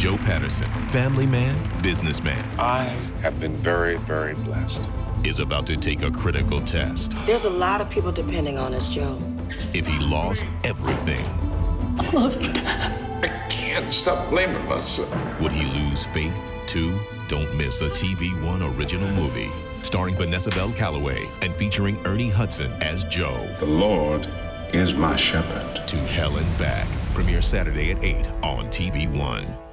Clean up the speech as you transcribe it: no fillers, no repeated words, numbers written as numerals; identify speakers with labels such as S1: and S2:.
S1: Joe Patterson, family man, businessman,
S2: I have been very, very blessed.
S1: is about to take a critical test.
S3: There's a lot of people depending on us, Joe.
S1: If he lost everything,
S2: I can't stop blaming myself.
S1: would he lose faith too? Don't miss a TV One original movie starring Vanessa Bell Calloway and featuring Ernie Hudson as Joe.
S2: The Lord is my shepherd.
S1: To Hell and Back. Premiere Saturday at 8 on TV One.